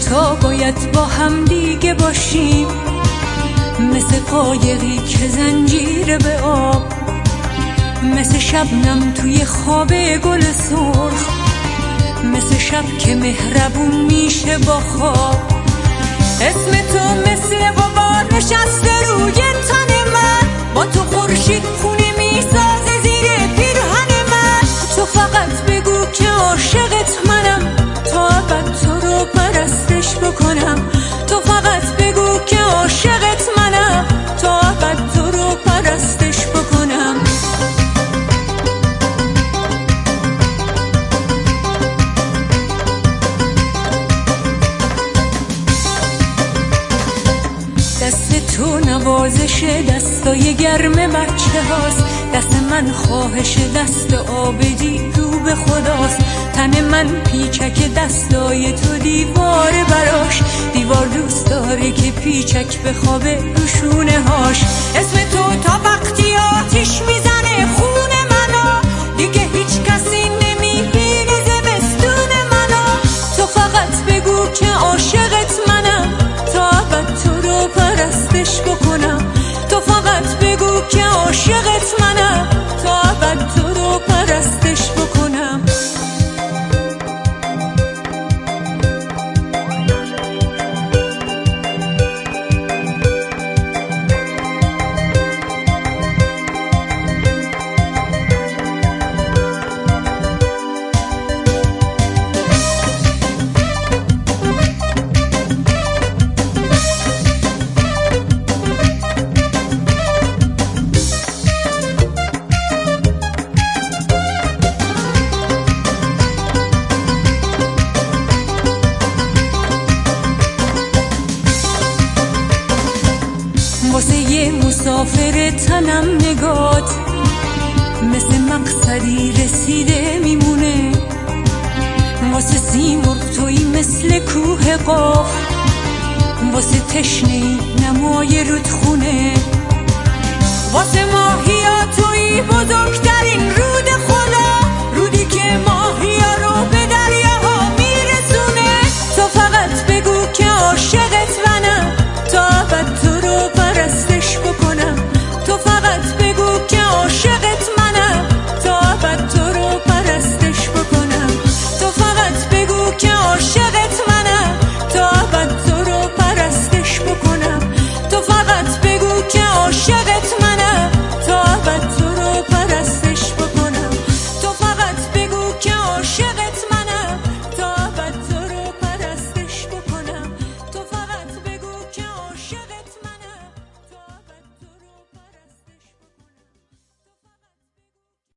تا باید با هم دیگه باشیم، مثل قایقی که زنجیره به آب، مثل شبنم توی خواب گل سرخ، مثل شب که مهربون میشه با خواب. اسم تو مثل غبار نشسته روی تن من، با تو خورشید خونه میسازه زیر پیرهن من. تو فقط بگو که عاشقت منم، تا ابد تو رو پرستش بکنم. تو فقط بگو که عاشقت منم، تا ابد تو رو پرستش بکنم. دست تو نوازش دستای گرم بچه هاست، دست من خواهش دست آبدی رو به خداست. تن من پیچک دستای تو دیوار براش، دیوار دوست داره که پیچک بخوابه رو شونه هاش. اسم تو تا وقتی آتیش میزنه خون منو، دیگه هیچ کسی نمیبینه زمستون منو. تو فقط بگو که عاشقت منم، تا ابد تو رو پرستش بکنم. تو فقط بگو که عاشقت منم، تا ابد تو رو پرستش بکنم. واسه یه مسافر تنم نگات، مثل مقصدی رسیده میمونه. واسه سیمرغ توی مثل کوه قاف، واسه تشنه‌ای نمای رودخونه. واسه ماهیا توی بزرگترین رود خدا.